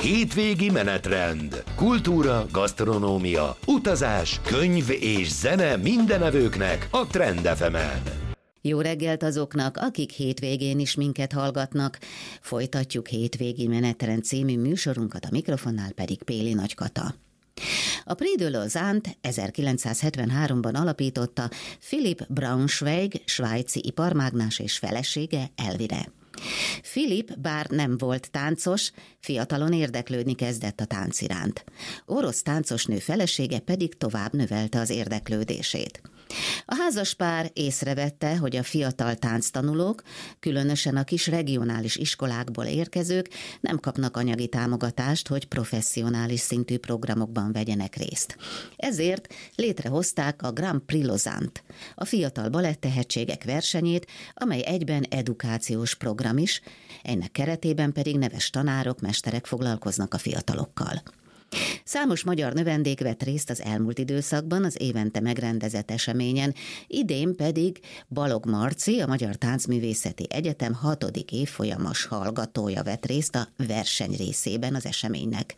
Hétvégi menetrend. Kultúra, gasztronómia, utazás, könyv és zene mindenevőknek a Trend FM-en. Jó reggelt azoknak, akik hétvégén is minket hallgatnak. Folytatjuk Hétvégi menetrend című műsorunkat, a mikrofonnál pedig Péli Nagykata. A Prix de Lausanne-t 1973-ban alapította Philipp Braunschweig, svájci iparmágnás és felesége Elvire. Philipp bár nem volt táncos, fiatalon érdeklődni kezdett a tánc iránt. Orosz táncosnő felesége pedig tovább növelte az érdeklődését. A házaspár észrevette, hogy a fiatal tánctanulók, különösen a kis regionális iskolákból érkezők nem kapnak anyagi támogatást, hogy professzionális szintű programokban vegyenek részt. Ezért létrehozták a Grand Prix Lausanne-t, a fiatal baletttehetségek versenyét, amely egyben edukációs program is, ennek keretében pedig neves tanárok, mesterek foglalkoznak a fiatalokkal. Számos magyar növendék vett részt az elmúlt időszakban az évente megrendezett eseményen, idén pedig Balogh Marci, a Magyar Táncművészeti Egyetem 6. évfolyamos hallgatója vett részt a verseny részében az eseménynek.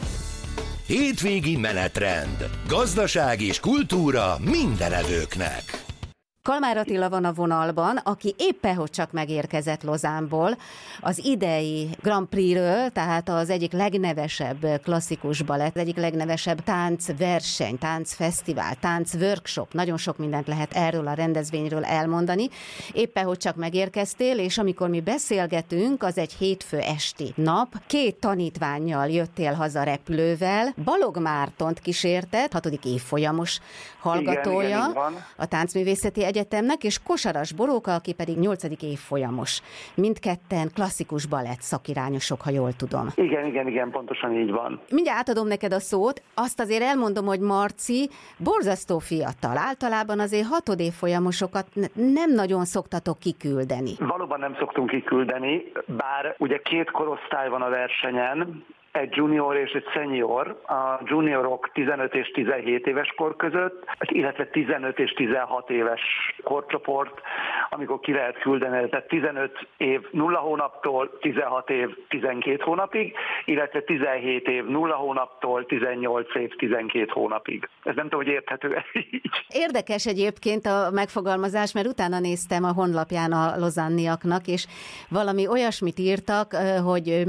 Hétvégi menetrend. Gazdaság és kultúra mindenevőknek. Kalmár Attila van a vonalban, aki éppen hogy csak megérkezett Lausanne-ból, az idei Grand Prix-ről, tehát az egyik legnevesebb klasszikus balett, egyik legnevesebb táncverseny, táncfesztivál, táncworkshop, nagyon sok mindent lehet erről a rendezvényről elmondani. Éppen hogy csak megérkeztél, és amikor mi beszélgetünk, az egy hétfő esti nap, 2 tanítvánnyal jöttél haza repülővel, Balogh Mártont kísérted, 6. évfolyamos hallgatója, igen, a Táncművészeti Egyetemnek, és Kosaras Boróka, aki pedig 8. évfolyamos. Mindketten klasszikus balett szakirányosok, ha jól tudom. Igen, pontosan így van. Mindjárt átadom neked a szót, azt azért elmondom, hogy Marci borzasztó fiatal. Általában azért 6. évfolyamosokat nem nagyon szoktatok kiküldeni. Valóban nem szoktunk kiküldeni, bár ugye 2 korosztály van a versenyen, egy junior és egy senior, a juniorok 15 és 17 éves kor között, illetve 15 és 16 éves korcsoport, amikor ki lehet küldeni, tehát 15 év 0 hónaptól 16 év 12 hónapig, illetve 17 év 0 hónaptól 18 év 12 hónapig. Ez nem tudom, hogy érthető így. Érdekes egyébként a megfogalmazás, mert utána néztem a honlapján a lausanniaknak, és valami olyasmit írtak, hogy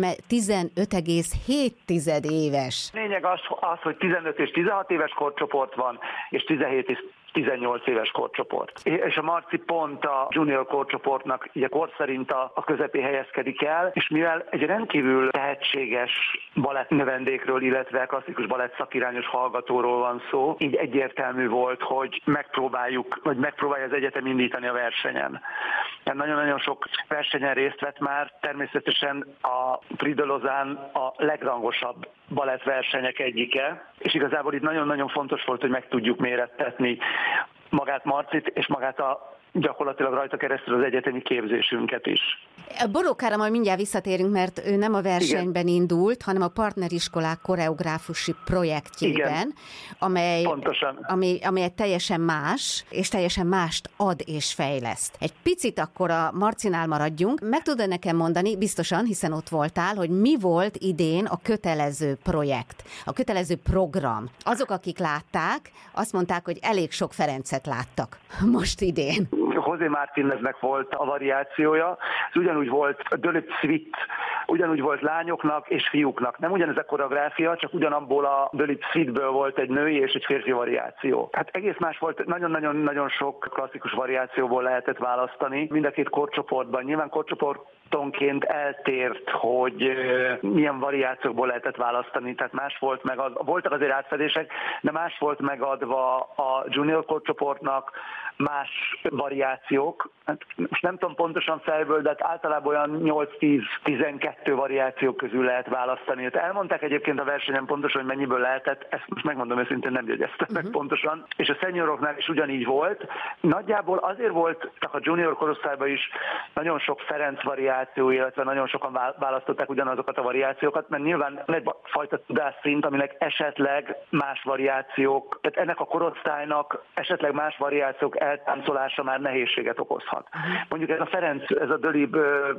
15,7 éves. Lényeg az, hogy 15 és 16 éves korcsoport van, és 17 és 18 éves korcsoport. És a Marci pont a junior korcsoportnak így a kor szerint a közepén helyezkedik el, és mivel egy rendkívül tehetséges balett növendékről, illetve klasszikus balett szakirányos hallgatóról van szó, így egyértelmű volt, hogy megpróbálja az egyetem indítani a versenyen. Nagyon-nagyon sok versenyen részt vett már, természetesen a Prix de Lausanne a legrangosabb balettversenyek egyike, és igazából itt nagyon-nagyon fontos volt, hogy meg tudjuk mérettetni magát Marcit, és magát gyakorlatilag rajta keresztül az egyetemi képzésünket is. A Borókára majd mindjárt visszatérünk, mert ő nem a versenyben indult, hanem a partneriskolák koreográfusi projektjében, amely teljesen más, és teljesen mást ad és fejleszt. Egy picit akkor a Marcinál maradjunk. Meg tudod nekem mondani, biztosan, hiszen ott voltál, hogy mi volt idén a kötelező projekt, a kötelező program. Azok, akik látták, azt mondták, hogy elég sok Ferencet láttak most idén. José Martíneznek volt a variációja, ez ugyanúgy volt a De Luxe Suite, ugyanúgy volt lányoknak és fiúknak. Nem ugyanez a koreográfia, csak ugyanabból a De Luxe Suite-ből volt egy női és egy férfi variáció. Hát egész más volt, nagyon sok klasszikus variációból lehetett választani, mind a 2 korcsoportban. Nyilván korcsoportonként eltért, hogy milyen variációkból lehetett választani, tehát más volt voltak azért átfedések, de más volt megadva a junior korcsoportnak, más variációk. Hát most nem tudom pontosan fejből, de általában olyan 8-10-12 variációk közül lehet választani. Elmondták egyébként a versenyen pontosan, hogy mennyiből lehetett, ezt most megmondom őszintén, nem jegyeztem meg pontosan. És a senioroknál is ugyanígy volt. Nagyjából azért voltak a junior korosztályban is nagyon sok Ferenc variáció, variáció, illetve nagyon sokan választották ugyanazokat a variációkat, mert nyilván egyfajta tudásszint, aminek esetleg más variációk, tehát ennek a korosztálynak esetleg más variációk eltáncolása már nehézséget okozhat. Mondjuk ez a Ferenc, ez a Dölib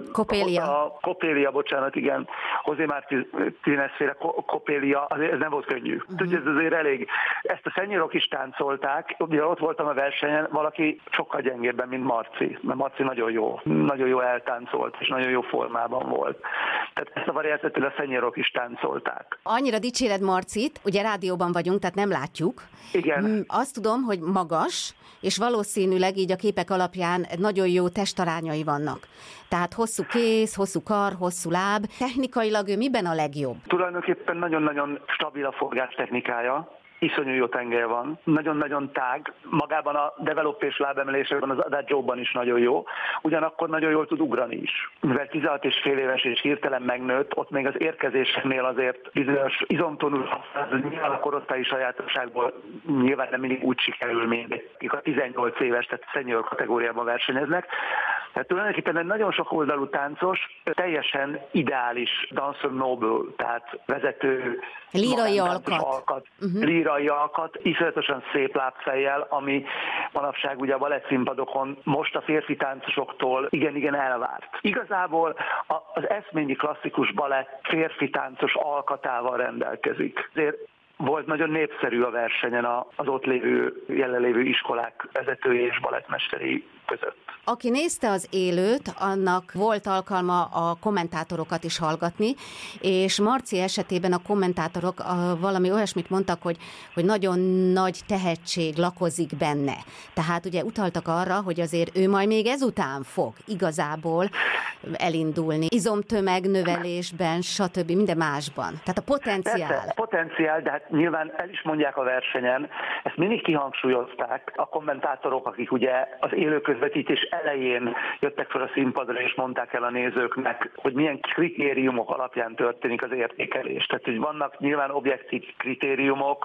Kopélia, bocsánat, igen, José Martínez féle Kopélia, ez nem volt könnyű. Úgyhogy ez azért elég. Ezt a seniorok is táncolták, ugye ott voltam a versenyen, valaki sokkal gyengébben, mint Marci, mert Marci nagyon jó eltáncolt, és nagyon jó formában volt. Tehát ezt a variációt a seniorok is táncolták. Annyira dicséred Marcit, ugye rádióban vagyunk, tehát nem látjuk. Igen. Azt tudom, hogy magas, és valószínűleg így a képek alapján nagyon jó testarányai vannak. Tehát hosszú kéz, hosszú kar, hosszú láb. Technikailag ő miben a legjobb? Tulajdonképpen nagyon-nagyon stabil a forgás technikája. Iszonyú jó tengelye van, nagyon-nagyon tág, magában a developés lábemelésében, az adagio-ban is nagyon jó, ugyanakkor nagyon jól tud ugrani is. Mivel 16 és fél éves és hirtelen megnőtt, ott még az érkezésnél azért bizonyos izomtónus, nyilván a korosztályi sajátosságból nyilván nem mindig úgy sikerül, mint akik a 18 éves, tehát senior kategóriában versenyeznek. Tehát tulajdonképpen egy nagyon sok oldalú táncos, teljesen ideális dancer noble, tehát vezető lírai alkat. Lírai alkat, iszonyatosan szép lábfejjel, ami manapság ugye a balettszínpadokon most a férfi táncosoktól igen elvárt. Igazából az eszményi klasszikus balett férfi táncos alkatával rendelkezik. Ezért volt nagyon népszerű a versenyen az ott jelenlévő iskolák vezetői és balettmesteri között. Aki nézte az élőt, annak volt alkalma a kommentátorokat is hallgatni, és Marci esetében a kommentátorok valami olyasmit mondtak, hogy nagyon nagy tehetség lakozik benne. Tehát ugye utaltak arra, hogy azért ő majd még ezután fog igazából elindulni. Izomtömegnövelésben, stb. Minden másban. Tehát a potenciál. Persze, potenciál, de hát nyilván el is mondják a versenyen, ezt mindig kihangsúlyozták a kommentátorok, akik ugye az élő közvetítés elején jöttek fel a színpadra, és mondták el a nézőknek, hogy milyen kritériumok alapján történik az értékelés. Tehát, hogy vannak nyilván objektív kritériumok,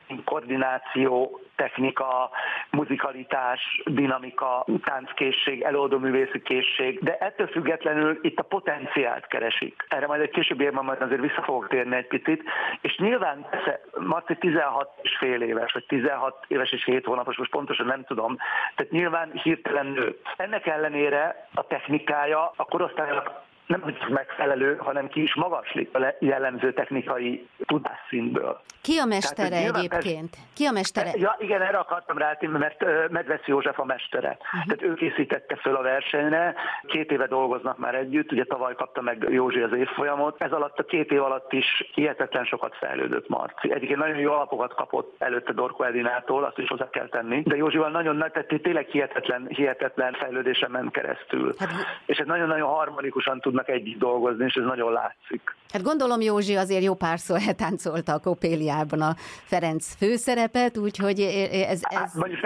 koordináció, technika, muzikalitás, dinamika, tánckészség, előadóművészi készség, de ettől függetlenül itt a potenciált keresik. Erre majd egy később évben majd azért vissza fogok térni egy picit, és nyilván Marci 16 és fél éves, vagy 16 éves és 7 hónapos, most pontosan nem tudom, tehát nyilván hirtelen nőtt. Ennek ellenére a technikája a korosztálynak nem hogy megfelelő, hanem ki is magaslik a jellemző technikai tudásszintből. Ki a mestere egyébként? Ki a mestere? Ja, igen, erre akartam rátérni, mert Medvesz József a mestere. Tehát ő készítette föl a versenyre, 2 éve dolgoznak már együtt, ugye tavaly kapta meg Józsi az évfolyamot. Ez alatt a 2 év alatt is hihetetlen sokat fejlődött Marci. Egyébként nagyon jó alapokat kapott előtte Dorko Edinától, azt is hozzá kell tenni. De Józsival nagyon nagy, tehát tényleg hihetetlen fejlődésen ment keresztül. És ez nagyon-nagyon harmonikusan tudnak együtt dolgozni, és ez nagyon látszik. Hát gondolom Józsi azért jó párszor eltáncolta a Kopéliában a Ferenc főszerepet, úgyhogy ez... Vagyis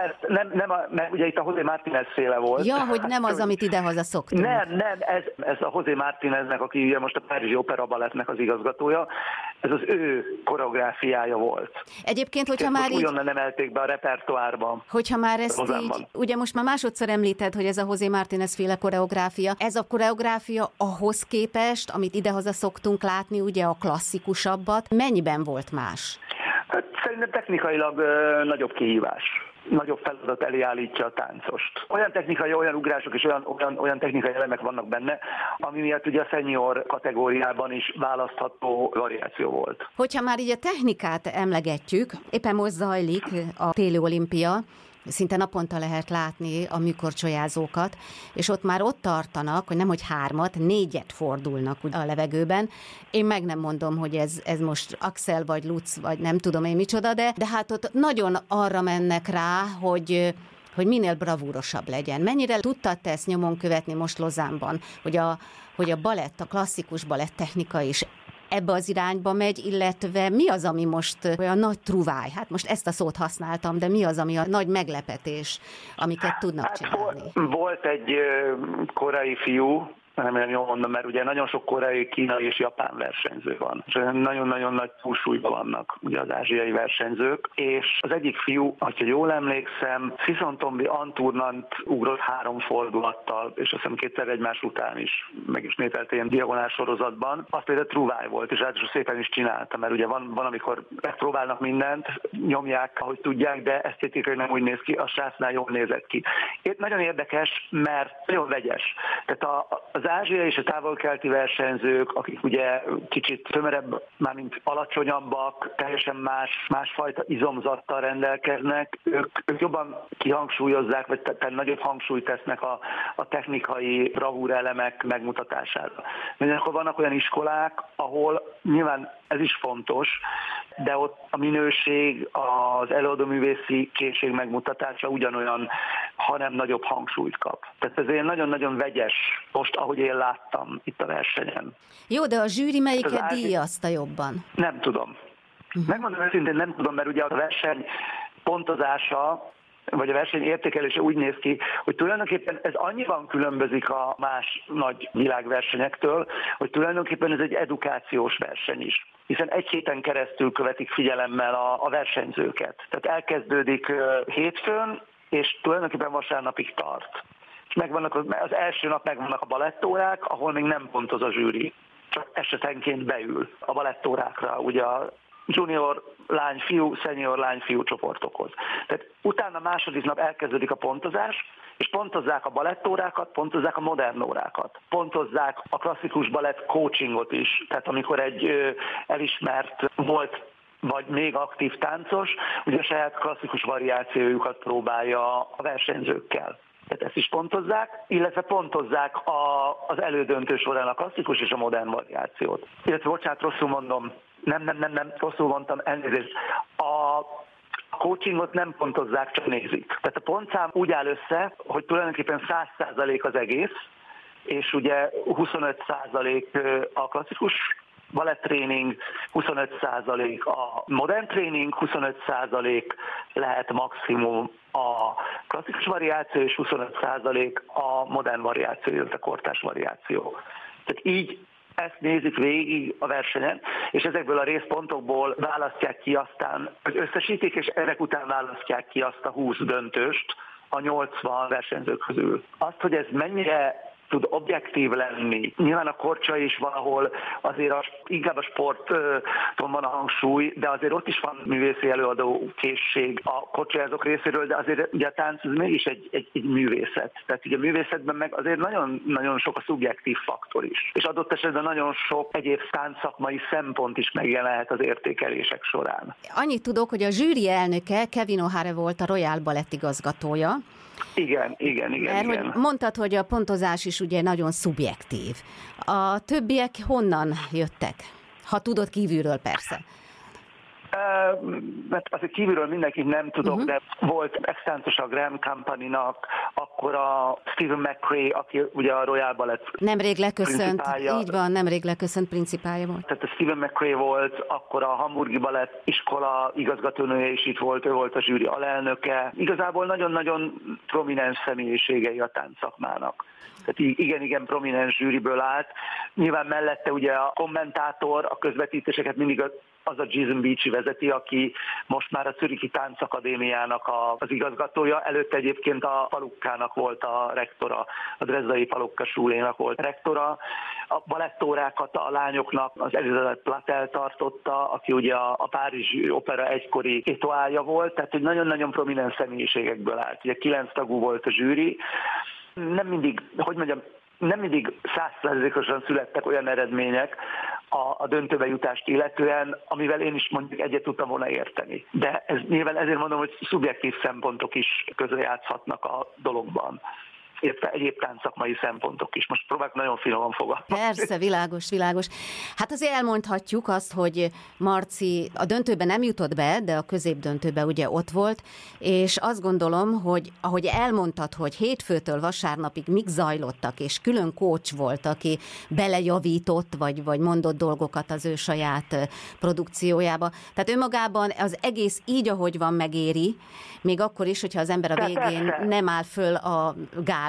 mert ugye itt a José Martínez féle volt. Ja, hogy nem az, amit idehaza szoktunk. Nem, ez a José Martíneznek, aki ugye most a Párizsi Opera Balettnek az igazgatója, ez az ő koreográfiája volt. Egyébként, hogyha már így... Ugyan nem emelték be a repertoárban. Hogyha már ezt így... Ugye most már másodszor említed, hogy ez a José Martínez féle koreográfia. Ez a koreográfia ahhoz képest, amit idehaza szoktunk látni, ugye a klasszikusabbat, mennyiben volt más? Hát, szerintem technikailag nagyobb kihívás. Nagyobb feladat elé állítja a táncost. Olyan ugrások és olyan technikai elemek vannak benne, ami miatt ugye a senior kategóriában is választható variáció volt. Hogyha már így a technikát emlegetjük, éppen most zajlik a téli olimpia, szinte naponta lehet látni a műkorcsolyázókat, és ott már ott tartanak, hogy nemhogy 3, 4 fordulnak a levegőben. Én meg nem mondom, hogy ez most Axel vagy Lutz, vagy nem tudom én micsoda, de hát ott nagyon arra mennek rá, hogy minél bravúrosabb legyen. Mennyire tudtad te ezt nyomon követni most Lausanne-ban, hogy a balett, a klasszikus balett technika is ebbe az irányba megy, illetve mi az, ami most olyan nagy truváj? Hát most ezt a szót használtam, de mi az, ami a nagy meglepetés, amiket tudnak csinálni? Volt egy korai fiú, remélem jól mondom, mert ugye nagyon sok koreai, kínai és japán versenyző van. És nagyon-nagyon nagy túlsúlyban vannak ugye az ázsiai versenyzők, és az egyik fiú, ha jól emlékszem, Sisontombi Anturnant ugrott 3 fordulattal, és azt hiszem 2 egymás után is megismételt ilyen diagonál sorozatban. Az például trúváj volt, és ráadásul szépen is csinálta, mert ugye van amikor megpróbálnak mindent, nyomják, ahogy tudják, de esztétikai nem úgy néz ki, a srácnál jól nézett ki. Itt nagyon érdekes, mert nagyon vegyes. Tehát az ázsiai és a távol-keleti versenyzők, akik ugye kicsit tömörebb, mármint alacsonyabbak, teljesen másfajta izomzattal rendelkeznek, ők jobban kihangsúlyozzák, vagy nagyobb hangsúlyt tesznek a technikai bravúr elemek megmutatására. Ugyanakkor vannak olyan iskolák, ahol nyilván ez is fontos, de ott a minőség, az előadóművészi készség megmutatása ugyanolyan, hanem nagyobb hangsúlyt kap. Tehát ez egy nagyon-nagyon vegyes, most ahogy én láttam itt a versenyen. Jó, de a zsűri melyiket díjazta jobban? Nem tudom. Megmondom őszintén, nem tudom, mert ugye a verseny pontozása, vagy a verseny értékelése úgy néz ki, hogy tulajdonképpen ez annyiban különbözik a más nagy világversenyektől, hogy tulajdonképpen ez egy edukációs verseny is. Hiszen 1 héten keresztül követik figyelemmel a versenyzőket. Tehát elkezdődik hétfőn, és tulajdonképpen vasárnapig tart. És az első nap megvannak a balettórák, ahol még nem pontoz a zsűri. Csak esetenként beül a balettórákra, ugye a junior lány-fiú, senior lány-fiú csoportokhoz. Tehát utána második nap elkezdődik a pontozás, és pontozzák a balettórákat, pontozzák a modern órákat, pontozzák a klasszikus balett coachingot is, tehát amikor egy elismert volt vagy még aktív táncos, ugye a saját klasszikus variációjukat próbálja a versenyzőkkel. Tehát ezt is pontozzák, illetve pontozzák az elődöntő során a klasszikus és a modern variációt. Illetve, bocsánat, rosszul mondom, nem, rosszul mondtam, elnézést. A coachingot nem pontozzák, csak nézik. Tehát a pontszám úgy áll össze, hogy tulajdonképpen 100% az egész, és ugye 25% a klasszikus balettréning, 25% a modern tréning, 25% lehet maximum a klasszikus variáció, és 25% a modern variáció, illetve a kortárs variáció. Tehát így ezt nézik végig a versenyen, és ezekből a részpontokból választják ki aztán, hogy összesítik, és ezek után választják ki azt a 20 döntőst a 80 versenyzők közül. Azt, hogy ez mennyire tud objektív lenni. Nyilván a korcsa is valahol azért inkább a sporton van a hangsúly, de azért ott is van művészi előadó készség a korcsolyázók részéről, de azért ugye a tánc az mégis egy művészet. Tehát ugye a művészetben meg azért nagyon sok a szubjektív faktor is. És adott esetben nagyon sok egyéb táncszakmai szempont is megjelenhet az értékelések során. Annyit tudok, hogy a zsűri elnöke Kevin O'Hare volt a Royal Ballet igazgatója. Igen. Hogy mondtad, hogy a pontozás is ugye nagyon szubjektív. A többiek honnan jöttek? Ha tudod kívülről, persze. Mert azért kívülről mindenkit nem tudok, de volt ex-táncos a Graham Company-nak, akkor a Stephen McCrae, aki ugye a Royal Ballet nemrég leköszönt, így van, nemrég leköszönt principálja volt. Tehát a Stephen McCrae volt, akkor a Hamburgi Balett iskola igazgatónője is itt volt, ő volt a zsűri alelnöke. Igazából nagyon-nagyon prominens személyiségei a táncszakmának. Tehát igen, prominens zsűriből állt. Nyilván mellette ugye a kommentátor, a közvetítéseket mindig az a Jason Beachy vezeti, aki most már a Zürichi Táncakadémiának az igazgatója. Előtte egyébként a Palukkának volt a rektora, a Drezdai Palukka Súlénak volt rektora. A balettórákat a lányoknak az Elizabeth Platel tartotta, aki ugye a Párizsi Opera egykori étoálja volt, tehát hogy nagyon-nagyon prominens személyiségekből állt. Ugye 9 tagú volt a zsűri. Nem mindig 100%-osan születtek olyan eredmények a döntőbe jutást illetően, amivel én is mondjuk egyet tudtam volna érteni. De ez nyilván ezért mondom, hogy szubjektív szempontok is közrejátszhatnak a dologban. Illetve egyéb táncszakmai szempontok is. Most próbálok nagyon finoman fogalmazni. Persze, világos. Hát azért elmondhatjuk azt, hogy Marci a döntőben nem jutott be, de a középdöntőben ugye ott volt, és azt gondolom, hogy ahogy elmondtad, hogy hétfőtől vasárnapig mik zajlottak, és külön coach volt, aki belejavított, vagy mondott dolgokat az ő saját produkciójába. Tehát önmagában az egész így, ahogy van, megéri, még akkor is, hogyha az ember a végén nem áll föl a gálán,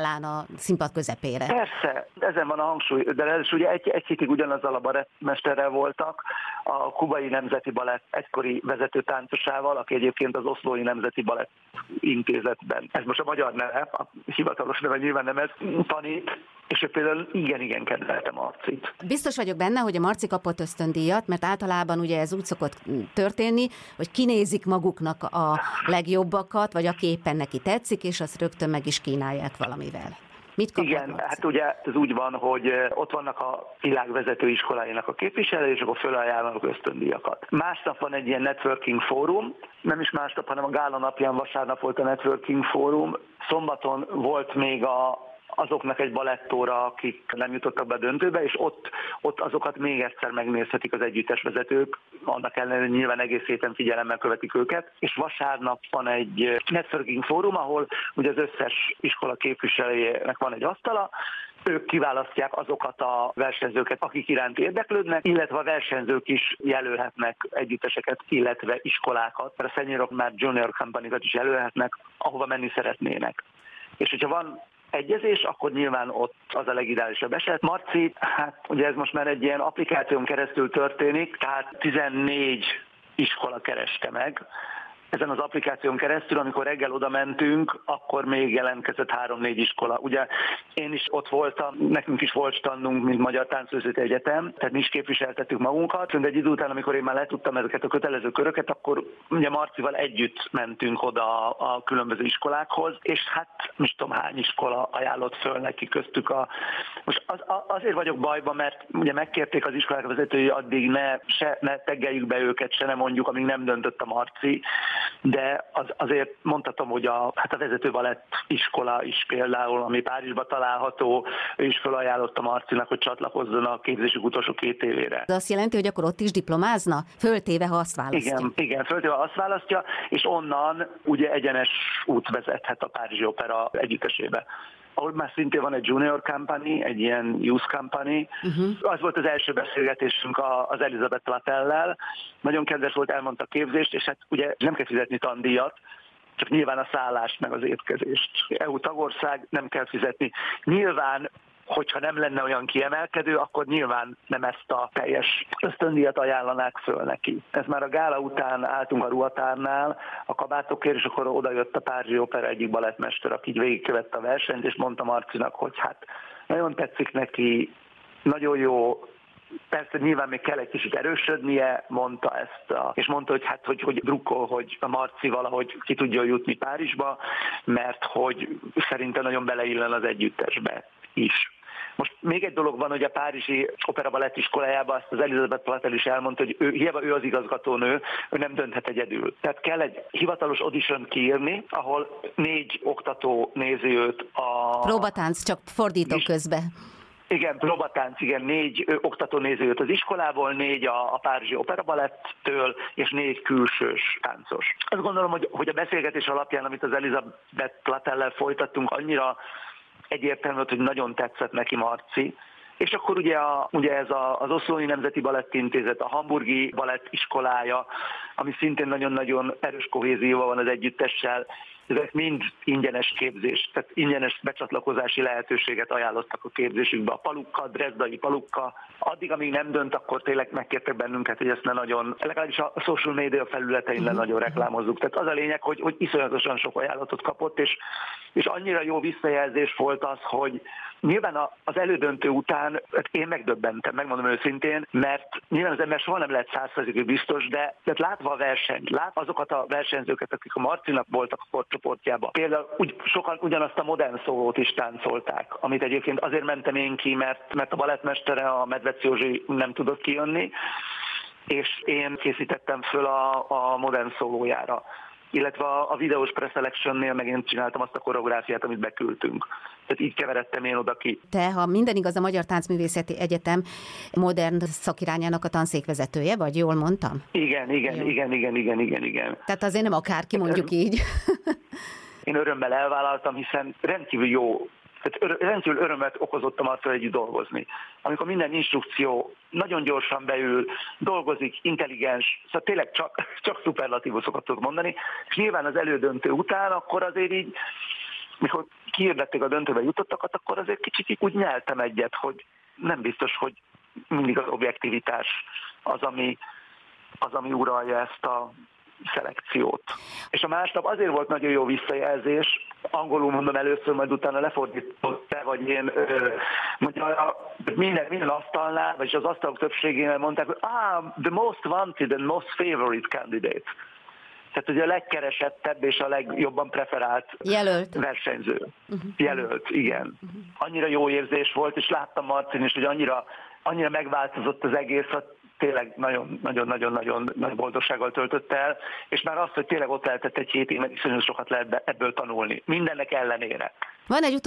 talán a színpad közepére. Persze, ezen van a hangsúly, de ez ugye egy hétig ugyanazzal a balettmesterrel voltak, a Kubai Nemzeti Balett egykori vezető táncosával, aki egyébként az Oszlói Nemzeti Balett Intézetben, ez most a magyar neve, a hivatalos neve nyilván nem ez, tanít, és ő például igen kedvelte Marcit. Biztos vagyok benne, hogy a Marci kapott ösztöndíjat, mert általában ugye ez úgy szokott történni, hogy kinézik maguknak a legjobbakat, vagy aki éppen neki tetszik, és azt rögtön meg is kínálják valamivel. Mit kapott Igen, Marci? hát ugye ez úgy van, hogy ott vannak a világ vezető iskoláinak a képviselői, és akkor felajánlanak ösztöndíjakat. Másnap van egy ilyen networking fórum, nem is másnap, hanem a gála napján vasárnap volt a networking fórum. Szombaton volt még azoknak egy balettóra, akik nem jutottak be a döntőbe, és ott azokat még egyszer megnézhetik az együttesvezetők, annak ellenére nyilván egész héten figyelemmel követik őket, és vasárnap van egy networking fórum, ahol ugye az összes iskola képviselőjének van egy asztala, ők kiválasztják azokat a versenyzőket, akik iránt érdeklődnek, illetve a versenyzők is jelölhetnek együtteseket, illetve iskolákat, mert a seniorok már junior company-kat is jelölhetnek, ahova menni szeretnének. És hogyha van egyezés, akkor nyilván ott az a legideálisabb eset. Marci, hát ugye ez most már egy ilyen applikáción keresztül történik, tehát 14 iskola kereste meg. Ezen az applikáción keresztül, amikor reggel oda mentünk, akkor még jelentkezett 3-4 iskola. Ugye én is ott voltam, nekünk is volt standunk, mint Magyar Táncművészeti Egyetem, tehát mi is képviseltettük magunkat, de egy idő után, amikor én már letudtam ezeket a kötelező köröket, akkor ugye Marcival együtt mentünk oda a különböző iskolákhoz, és hát nem tudom hány iskola ajánlott föl neki köztük Most azért vagyok bajban, mert ugye megkérték az iskolák vezetői, addig ne teggeljük be őket, se nem mondjuk, amíg nem döntött a Marci, de azért mondhatom, hogy a vezető balett iskola is például, ami Párizsban található, ő is felajánlotta Marcinak, hogy csatlakozzon a képzésük utolsó 2 évére. Ez azt jelenti, hogy akkor ott is diplomázna? Föltéve, ha azt választja. Igen, föltéve, ha azt választja, és onnan ugye egyenes út vezethet a Párizsi Opera együttesébe. Ahol már szintén van egy junior company, egy ilyen youth company. Az volt az első beszélgetésünk az Elizabeth Plattellel. Nagyon kedves volt, elmondta a képzést, és hát ugye nem kell fizetni tandíjat, csak nyilván a szállást meg az étkezést. EU tagország, nem kell fizetni. Nyilván, hogyha nem lenne olyan kiemelkedő, akkor nyilván nem ezt a teljes ösztöndíjat ajánlanák föl neki. Ez már a gála után álltunk a ruhatárnál, a kabátokért, és akkor odajött a Párizsi Opera egyik balettmester, aki végigkövette a versenyt, és mondta Marcinak, hogy hát nagyon tetszik neki, nagyon jó, persze nyilván még kell egy kicsit erősödnie, mondta ezt, és mondta, hogy hát, hogy drukkol, hogy a Marci valahogy ki tudja jutni Párizsba, mert hogy szerintem nagyon beleillen az együttesbe is. Most még egy dolog van, hogy a Párizsi Opera Balett iskolájában azt az Elizabeth Plattell is elmondta, hogy hiába ő az igazgatónő, ő nem dönthet egyedül. Tehát kell egy hivatalos audition kiírni, ahol 4 oktató nézi őt Próbatánc, csak fordítok közbe. Igen, próbatánc, 4 oktató nézi őt az iskolából, 4 a Párizsi Opera Balettől, és 4 külsős táncos. Azt gondolom, hogy a beszélgetés alapján, amit az Elizabeth Plattellel folytattunk, annyira egyértelmű, hogy nagyon tetszett neki Marci, és akkor ugye ez az Oszlói Nemzeti Balett Intézet, a Hamburgi Balett Iskolája, ami szintén nagyon-nagyon erős kohézióval van az együttessel, ezek mind ingyenes képzés, tehát ingyenes becsatlakozási lehetőséget ajánlottak a képzésükbe. A Palukka, Dresdai Palukka, addig, amíg nem dönt, akkor tényleg megkértek bennünket, hogy ezt ne nagyon, legalábbis a social media felületein nagyon reklámozzuk. Tehát az a lényeg, hogy iszonyatosan sok ajánlatot kapott, és annyira jó visszajelzés volt az, hogy nyilván az elődöntő után én megdöbbentem, megmondom őszintén, mert nyilván az ember soha nem lehet 100%-ig biztos, de látva a versenyt, látva azokat a versenyzőket, akik a Marcinak voltak a korcsoportjában. Például sokan ugyanazt a modern szólót is táncolták, amit egyébként azért mentem én ki, mert a balettmestere, a Medvec Józsi nem tudott kijönni, és én készítettem föl a modern szólójára. Illetve a videós preselection-nél meg én csináltam azt a koreográfiát, amit beküldtünk. Tehát így keveredtem én oda ki. Te, ha minden igaz, a Magyar Táncművészeti Egyetem modern szakirányának a tanszékvezetője, vagy jól mondtam? Igen. Tehát azért nem akárki, mondjuk így. Én örömmel elvállaltam, hiszen rendkívül jó, tehát rendkívül örömet okozottam arra együtt dolgozni. Amikor minden instrukció nagyon gyorsan beül, dolgozik, intelligens, szóval tényleg csak szuperlatívusokat tudok mondani, és nyilván az elődöntő után akkor azért így, mikor kiirdették a döntőbe jutottakat, akkor azért kicsit úgy nyeltem egyet, hogy nem biztos, hogy mindig az objektivitás az, ami uralja ezt a szelekciót. És a másnap azért volt nagyon jó visszajelzés, angolul mondom először, majd utána lefordított te vagy én, mondja, minden asztalnál, vagyis az asztalok többségénél mondták, hogy the most wanted and most favorite candidate. Tehát ugye a legkeresettebb és a legjobban preferált versenyző. Jelölt, igen. Annyira jó érzés volt, és láttam Marcin is, hogy annyira megváltozott az egész, hogy tényleg nagyon-nagyon nagy boldogsággal töltött el, és már azt, hogy tényleg ott lehetett egy hétig, meg iszonyú sokat lehet ebből tanulni. Mindennek ellenére. Van egy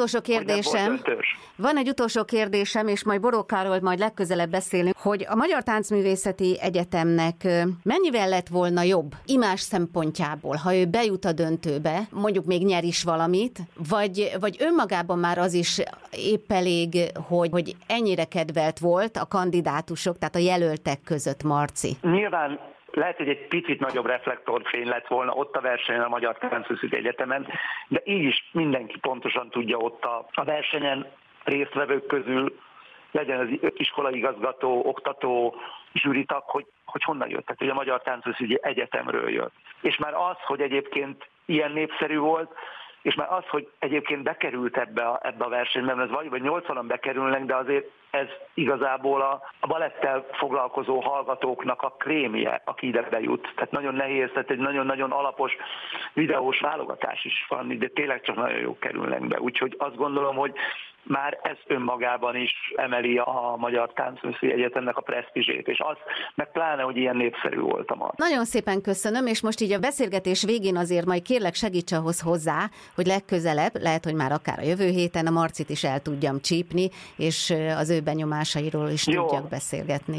utolsó kérdésem, és majd Borókáról majd legközelebb beszélünk, hogy a Magyar Táncművészeti Egyetemnek mennyivel lett volna jobb imázs szempontjából, ha ő bejut a döntőbe, mondjuk még nyer is valamit, vagy önmagában már az is épp elég, hogy ennyire kedvelt volt a kandidátusok, tehát a jelöltek között, Marci? Nyilván lehet, hogy egy picit nagyobb reflektorfény lett volna ott a versenyen a Magyar Táncművészeti Egyetemen, de így is mindenki pontosan tudja ott a versenyen résztvevők közül, legyen az iskolaigazgató, oktató, zsűritag, hogy honnan jött, tehát hogy a Magyar Táncművészeti Egyetemről jött. És már az, hogy egyébként ilyen népszerű volt, és már az, hogy egyébként bekerült ebbe a versenyben, ez vagy 80-an bekerülnek, de azért ez igazából a balettel foglalkozó hallgatóknak a krémje, aki ide bejut. Tehát nagyon nehéz, tehát egy nagyon-nagyon alapos videós válogatás is van, de tényleg csak nagyon jók kerülnek be. Úgyhogy azt gondolom, hogy már ez önmagában is emeli a Magyar Táncművészeti Egyetemnek a presztízsét, és az meg pláne, hogy ilyen népszerű volt a Marci. Nagyon szépen köszönöm, és most így a beszélgetés végén azért majd kérlek segíts ahhoz hozzá, hogy legközelebb, lehet, hogy már akár a jövő héten a Marcit is el tudjam csípni, és az ő benyomásairól is tudjak beszélgetni.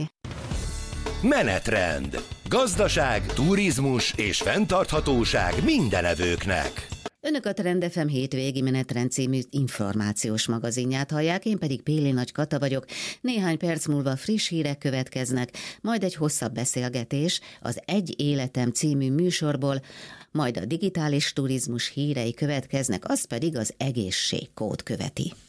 Menetrend. Gazdaság, turizmus és fenntarthatóság mindenevőknek. Önök a Trend FM hétvégi Menetrend című információs magazinját hallják, én pedig Péli Nagy Kata vagyok. Néhány perc múlva friss hírek következnek, majd egy hosszabb beszélgetés az Egy életem című műsorból, majd a digitális turizmus hírei következnek, az pedig az egészségkód követi.